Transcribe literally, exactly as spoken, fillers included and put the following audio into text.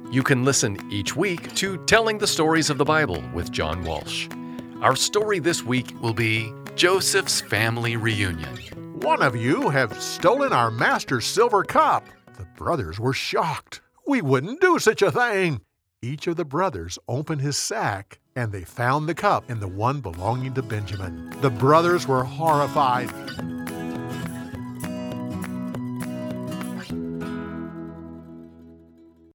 You can listen each week to Telling the Stories of the Bible with John Walsh. Our story this week will be Joseph's Family Reunion. One of you have stolen our master's silver cup. The brothers were shocked. We wouldn't do such a thing. Each of the brothers opened his sack, and they found the cup and the one belonging to Benjamin. The brothers were horrified.